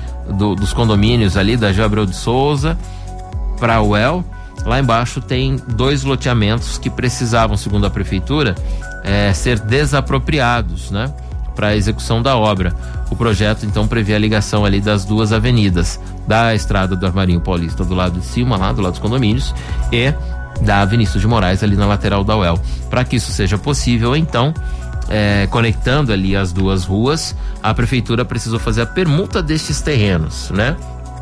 dos condomínios ali da Geo Abreu de Souza para a UEL. Lá embaixo tem 2 loteamentos que precisavam, segundo a prefeitura, ser desapropriados, né, para a execução da obra. O projeto então prevê a ligação ali das 2 avenidas, da Estrada do Armarinho Paulista do lado de cima, lá do lado dos condomínios, e da Vinícius de Moraes ali na lateral da UEL. Para que isso seja possível, então, conectando ali as 2 ruas, a prefeitura precisou fazer a permuta destes terrenos, né?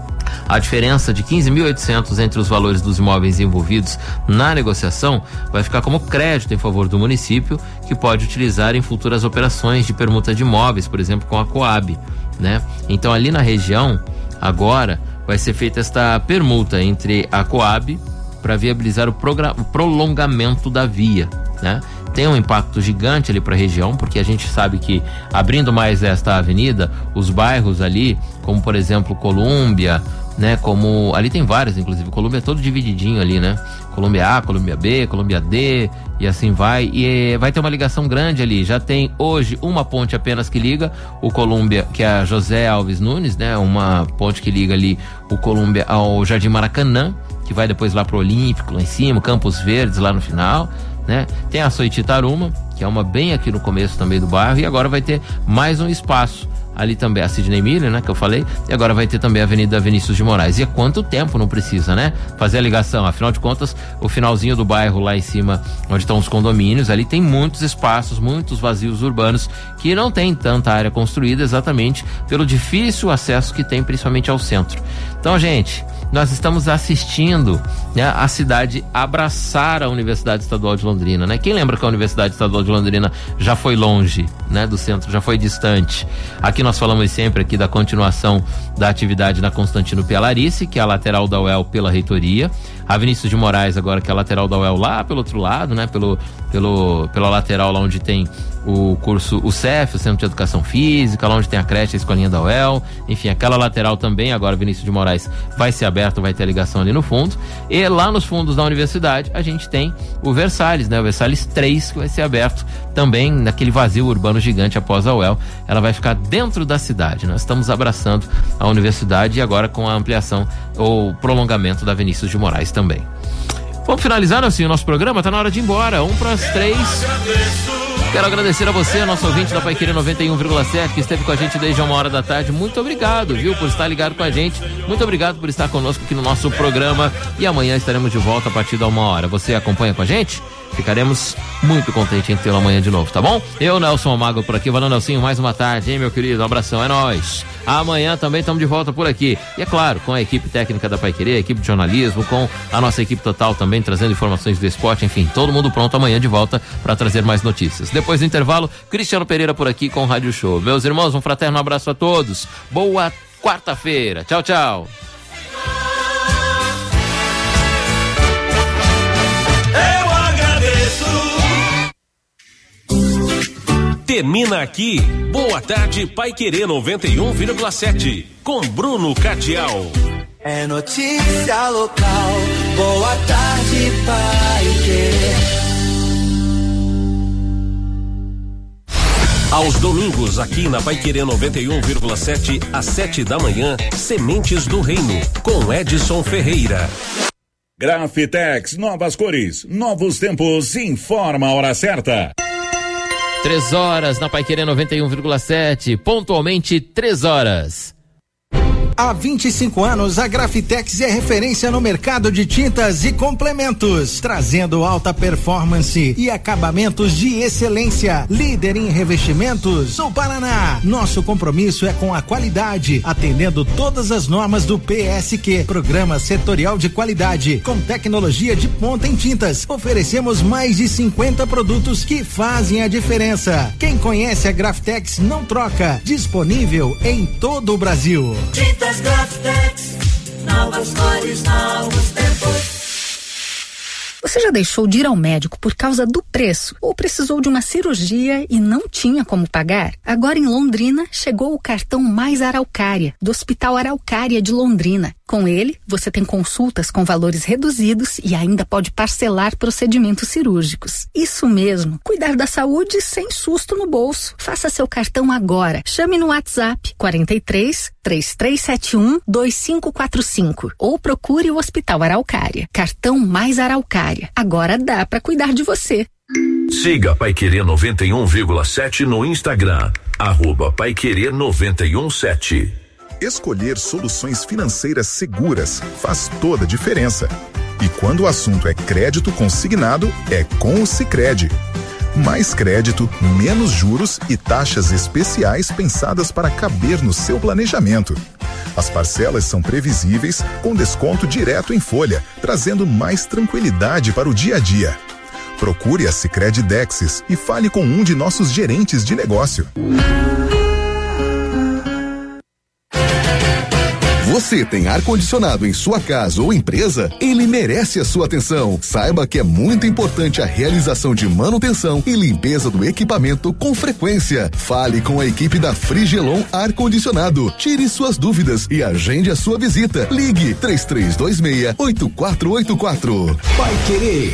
A diferença de 15.800 entre os valores dos imóveis envolvidos na negociação vai ficar como crédito em favor do município, que pode utilizar em futuras operações de permuta de imóveis, por exemplo, com a Coab, né? Então, ali na região, agora, vai ser feita esta permuta entre a Coab para viabilizar o prolongamento da via, né? Tem um impacto gigante ali para a região, porque a gente sabe que abrindo mais esta avenida, os bairros ali, como por exemplo Colúmbia, né? Como ali tem vários, inclusive Colúmbia é todo divididinho ali, né? Colúmbia A, Colúmbia B, Colúmbia D e assim vai. E vai ter uma ligação grande ali. Já tem hoje uma ponte apenas que liga o Colúmbia, que é a José Alves Nunes, né? Uma ponte que liga ali o Colúmbia ao Jardim Maracanã, que vai depois lá pro Olímpico, lá em cima, Campos Verdes lá no final, né? Tem a Soititaruma, que é uma bem aqui no começo também do bairro, e agora vai ter mais um espaço ali também, a Sidney Miller, né, que eu falei, e agora vai ter também a Avenida Vinícius de Moraes. E há quanto tempo não precisa, né, fazer a ligação? Afinal de contas, o finalzinho do bairro lá em cima, onde estão os condomínios, ali tem muitos espaços, muitos vazios urbanos que não tem tanta área construída, exatamente pelo difícil acesso que tem, principalmente ao centro. Então, gente, nós estamos assistindo, né, a cidade abraçar a Universidade Estadual de Londrina, né? Quem lembra que a Universidade Estadual de Londrina já foi longe, né, do centro, já foi distante? Aqui nós falamos sempre aqui da continuação da atividade na Constantino Pialarice, que é a lateral da UEL pela reitoria, a Vinícius de Moraes agora, que é a lateral da UEL lá pelo outro lado, né, pela lateral lá onde tem o curso, o CEF, o Centro de Educação Física, lá onde tem a creche, a escolinha da UEL, enfim, aquela lateral também, agora Vinícius de Moraes vai ser aberto, vai ter a ligação ali no fundo, e lá nos fundos da universidade a gente tem o Versalhes, né, o Versalhes 3, que vai ser aberto também naquele vazio urbano gigante após a UEL, ela vai ficar dentro da cidade. Nós estamos abraçando a universidade e agora com a ampliação ou prolongamento da Vinícius de Moraes também. Vamos finalizar assim o nosso programa, tá na hora de ir embora, 1:03. Quero agradecer a você, nosso ouvinte da Paiquerê 91,7, que esteve com a gente desde 1h da tarde. Muito obrigado, viu, por estar ligado com a gente. Muito obrigado por estar conosco aqui no nosso programa. E amanhã estaremos de volta a partir da 1h. Você acompanha com a gente? Ficaremos muito contentes em tê-lo amanhã de novo, tá bom? Eu, Nelson Almagro, por aqui. Valeu, Nelsinho, mais uma tarde, hein, meu querido? Um abração, é nóis. Amanhã também estamos de volta por aqui. E é claro, com a equipe técnica da Paiquerê, a equipe de jornalismo, com a nossa equipe total também, trazendo informações do esporte, enfim, todo mundo pronto amanhã de volta para trazer mais notícias. Depois do intervalo, Cristiano Pereira por aqui com o Rádio Show. Meus irmãos, um fraterno abraço a todos. Boa quarta-feira. Tchau, tchau. Termina aqui, Boa Tarde Paiquerê 91,7, com Bruno Cardial. É notícia local, Boa Tarde Paiquerê. Aos domingos, aqui na Paiquerê 91,7, às 7 da manhã, Sementes do Reino, com Edson Ferreira. Grafitex, novas cores, novos tempos, informa a hora certa. 3h na Paiquerê 91,7, pontualmente 3h. Há 25 anos, a Grafitex é referência no mercado de tintas e complementos, trazendo alta performance e acabamentos de excelência. Líder em revestimentos no Paraná. Nosso compromisso é com a qualidade, atendendo todas as normas do PSQ, Programa Setorial de Qualidade, com tecnologia de ponta em tintas. Oferecemos mais de 50 produtos que fazem a diferença. Quem conhece a Grafitex não troca. Disponível em todo o Brasil. Tintas Grafitex, novas cores, novos tempos. Você já deixou de ir ao médico por causa do preço? Ou precisou de uma cirurgia e não tinha como pagar? Agora em Londrina chegou o cartão Mais Araucária, do Hospital Araucária de Londrina. Com ele, você tem consultas com valores reduzidos e ainda pode parcelar procedimentos cirúrgicos. Isso mesmo, cuidar da saúde sem susto no bolso. Faça seu cartão agora. Chame no WhatsApp 43 3371 2545 ou procure o Hospital Araucária. Cartão Mais Araucária. Agora dá para cuidar de você. Siga Paiquerê 91,7 no Instagram, @Paiquerê 91,7. Escolher soluções financeiras seguras faz toda a diferença. E quando o assunto é crédito consignado, é com o Sicredi. Mais crédito, menos juros e taxas especiais pensadas para caber no seu planejamento. As parcelas são previsíveis, com desconto direto em folha, trazendo mais tranquilidade para o dia a dia. Procure a Sicredi Dexis e fale com um de nossos gerentes de negócio. Você tem ar-condicionado em sua casa ou empresa? Ele merece a sua atenção. Saiba que é muito importante a realização de manutenção e limpeza do equipamento com frequência. Fale com a equipe da Frigelon Ar-Condicionado. Tire suas dúvidas e agende a sua visita. Ligue 3326-8484. Paiquerê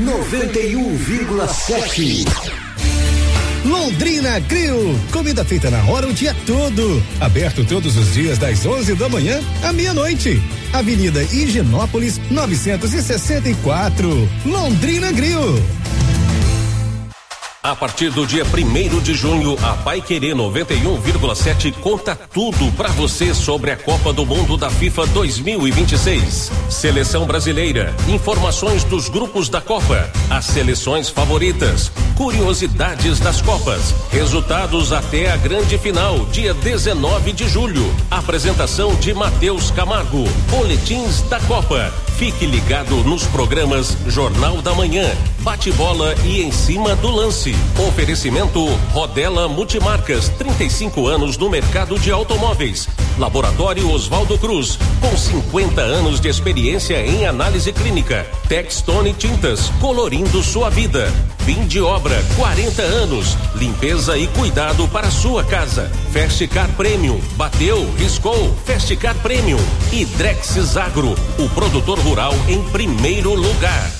91,7. Londrina Grill, comida feita na hora o dia todo. Aberto todos os dias das 11 da manhã à meia-noite. Avenida Higienópolis 964. Londrina Grill. A partir do dia 1º de junho, a Paiquerê 91,7 conta tudo para você sobre a Copa do Mundo da FIFA 2026. Seleção brasileira, informações dos grupos da Copa, as seleções favoritas, curiosidades das Copas, resultados até a grande final, dia 19 de julho. Apresentação de Matheus Camargo, boletins da Copa. Fique ligado nos programas Jornal da Manhã, Bate-Bola e Em Cima do Lance. Oferecimento Rodela Multimarcas, 35 anos no mercado de automóveis. Laboratório Oswaldo Cruz, com 50 anos de experiência em análise clínica. Textone Tintas, colorindo sua vida. Fim de obra, 40 anos. Limpeza e cuidado para sua casa. Festicar Premium, bateu, riscou, Festicar Premium. E Drexis Agro, o produtor rural em primeiro lugar.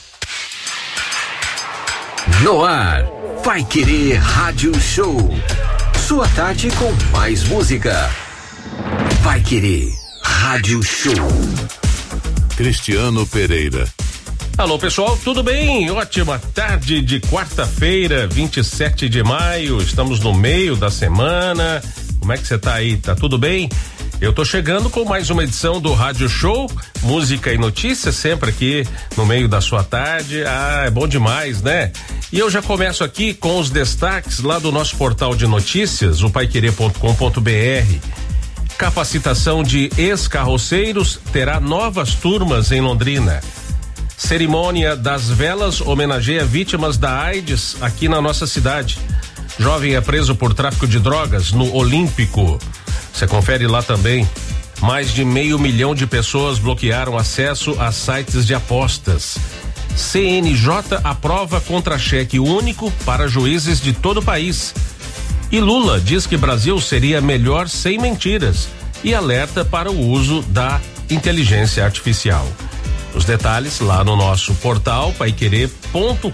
No ar, Paiquerê Rádio Show. Sua tarde com mais música. Paiquerê Rádio Show. Cristiano Pereira. Alô pessoal, tudo bem? Ótima tarde de quarta-feira, 27 de maio. Estamos no meio da semana. Como é que você tá aí? Tá tudo bem? Eu tô chegando com mais uma edição do Rádio Show, música e notícias, sempre aqui no meio da sua tarde. É bom demais, né? E eu já começo aqui com os destaques lá do nosso portal de notícias, o paiquerê.com.br. Capacitação de ex-carroceiros terá novas turmas em Londrina. Cerimônia das velas homenageia vítimas da AIDS aqui na nossa cidade. Jovem é preso por tráfico de drogas no Olímpico. Você confere lá também. Mais de 500 mil de pessoas bloquearam acesso a sites de apostas. CNJ aprova contra-cheque único para juízes de todo o país. E Lula diz que Brasil seria melhor sem mentiras e alerta para o uso da inteligência artificial. Os detalhes lá no nosso portal paiquerê.com.br.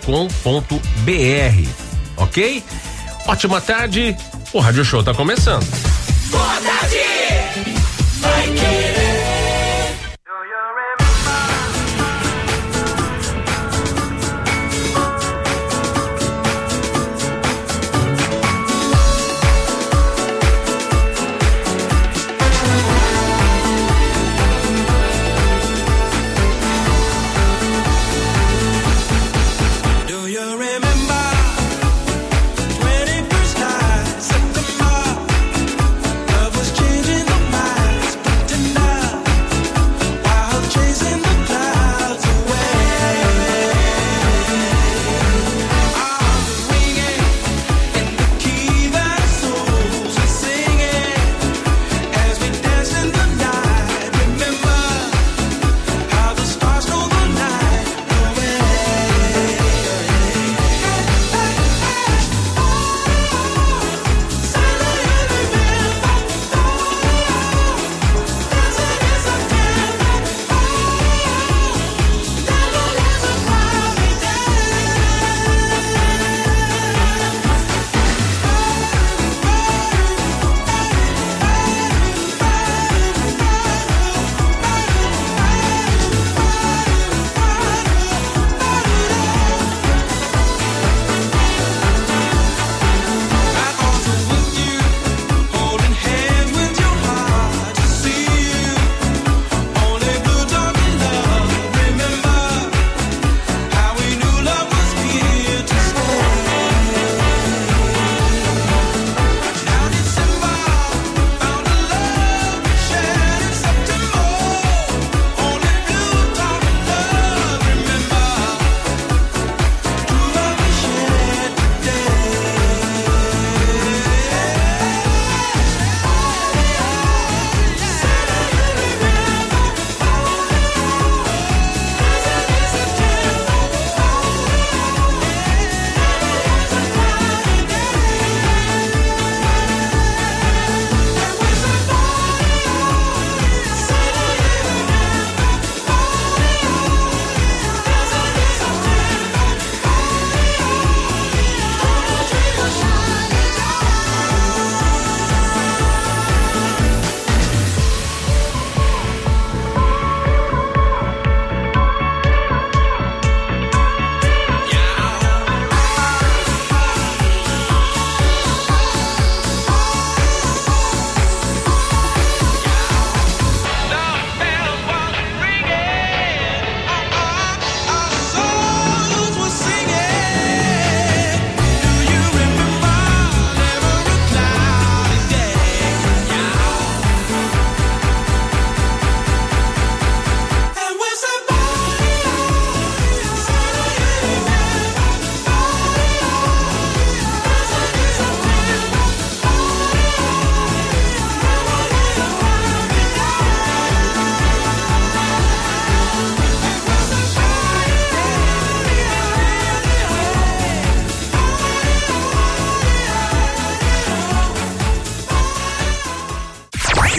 Ok? Ótima tarde. O Rádio Show tá começando. Boa tarde. Paiquerê. Tonight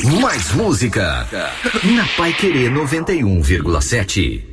Mais música na Paiquerê 91,7.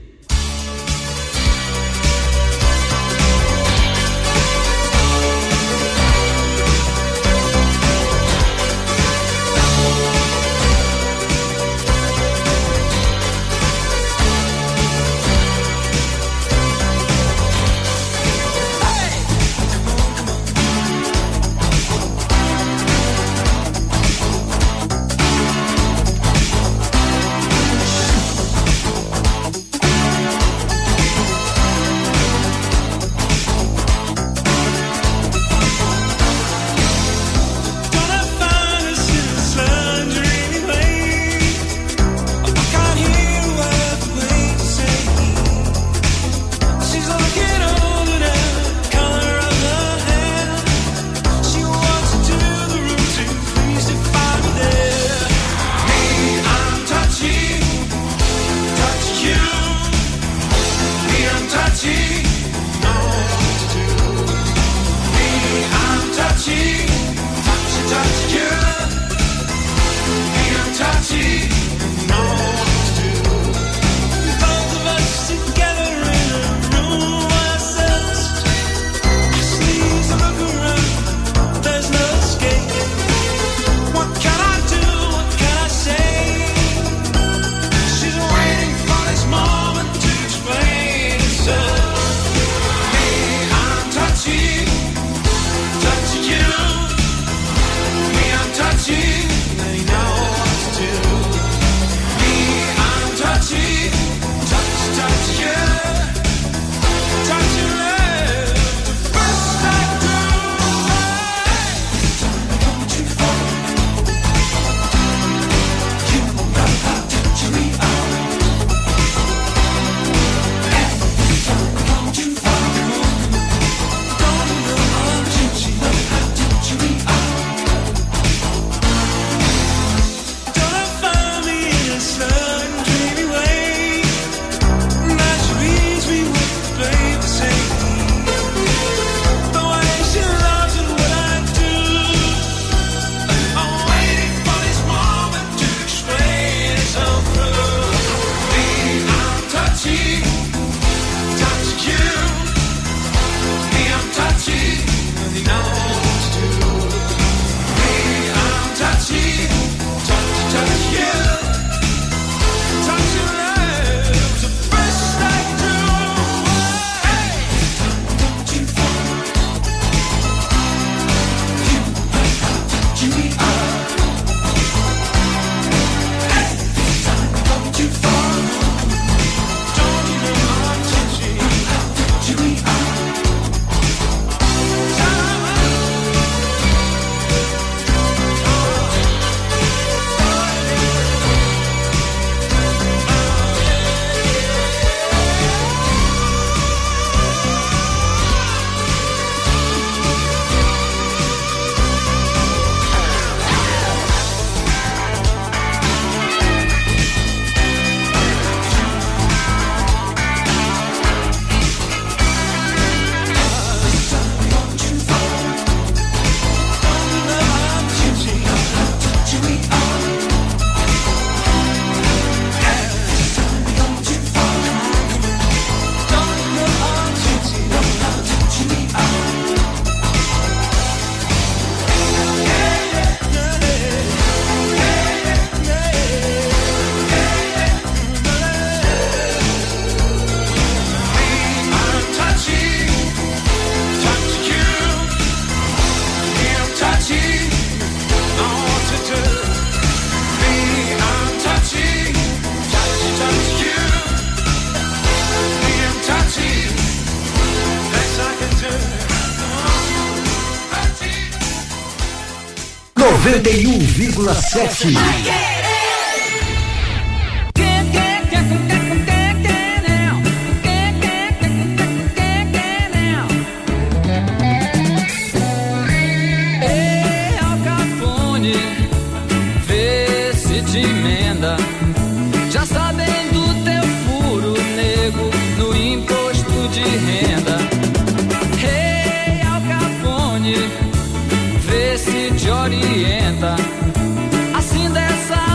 Orienta, assim dessa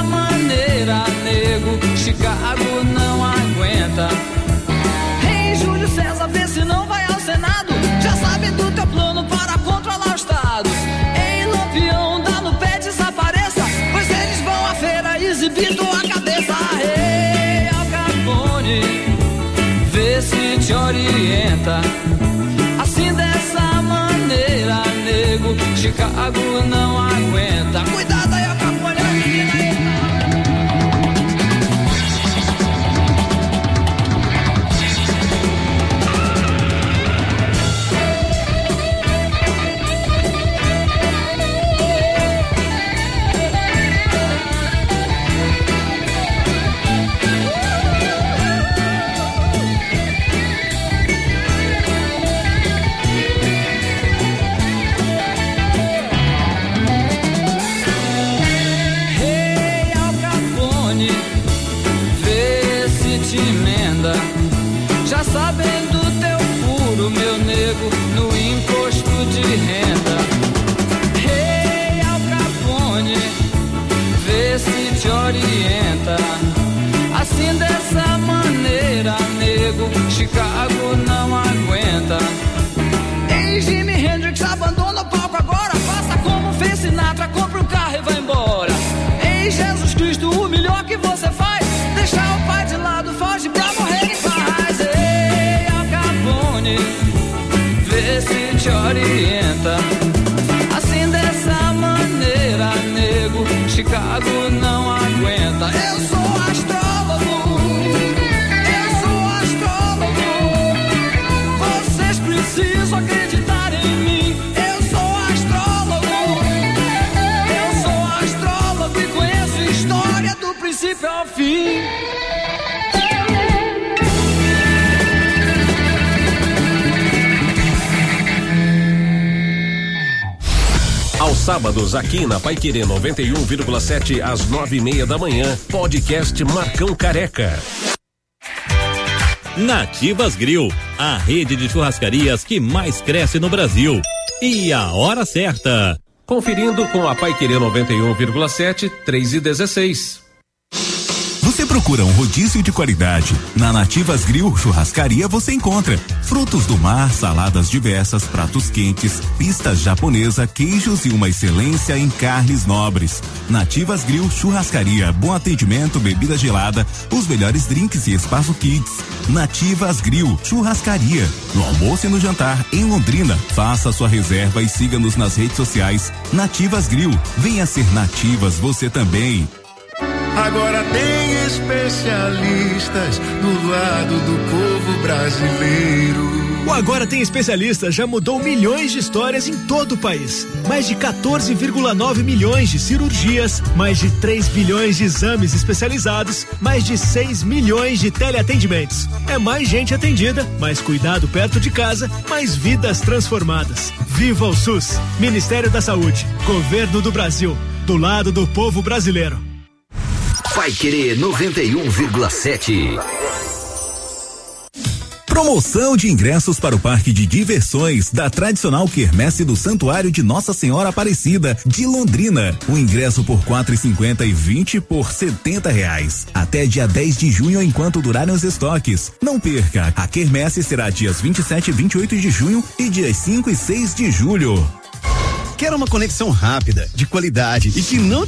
Chicago não aguenta. Cuidado aí, Al Capone, aí. Já sabem do teu furo, meu nego, no imposto de renda. Hey, Al Capone, vê se te orienta. Assim dessa maneira, nego, Chicago não aguenta. Ei, Jimi Hendrix, abandona o palco agora. Faça como fez Sinatra, compra um carro e vai embora. Ei, Jesus Cristo, o melhor que você faz, deixar o pai de lado, foge pra morrer em paz. Ei, Al Capone, vê se te orienta. Assim dessa maneira, nego, Chicago não aguenta. Eu sou astrólogo, eu sou astrólogo. Vocês precisam acreditar em mim. Eu sou astrólogo, eu sou astrólogo e conheço história do princípio ao fim. Aos sábados, aqui na Paiquerê 91,7 às 9:30 da manhã, podcast Marcão Careca. Nativas Grill, a rede de churrascarias que mais cresce no Brasil. E a hora certa. Conferindo com a Paiquerê 91,7, 3:16. Você procura um rodízio de qualidade? Na Nativas Grill Churrascaria você encontra frutos do mar, saladas diversas, pratos quentes, pistas japonesa, queijos e uma excelência em carnes nobres. Nativas Grill Churrascaria, bom atendimento, bebida gelada, os melhores drinks e espaço kids. Nativas Grill Churrascaria, no almoço e no jantar em Londrina. Faça sua reserva e siga-nos nas redes sociais. Nativas Grill, venha ser Nativas você também. Agora tem especialistas do lado do povo brasileiro. O Agora Tem Especialistas já mudou milhões de histórias em todo o país. Mais de 14,9 milhões de cirurgias, mais de 3 bilhões de exames especializados, mais de 6 milhões de teleatendimentos. É mais gente atendida, mais cuidado perto de casa, mais vidas transformadas. Viva o SUS! Ministério da Saúde, Governo do Brasil, do lado do povo brasileiro. Paiquerê 91,7. Promoção de ingressos para o Parque de Diversões da tradicional quermesse do Santuário de Nossa Senhora Aparecida de Londrina. O ingresso por R$4,50 e 20 por R$70. Até dia 10 de junho enquanto durarem os estoques. Não perca, a quermesse será dias 27 e 28 de junho e dias 5 e 6 de julho. Quer uma conexão rápida, de qualidade e que não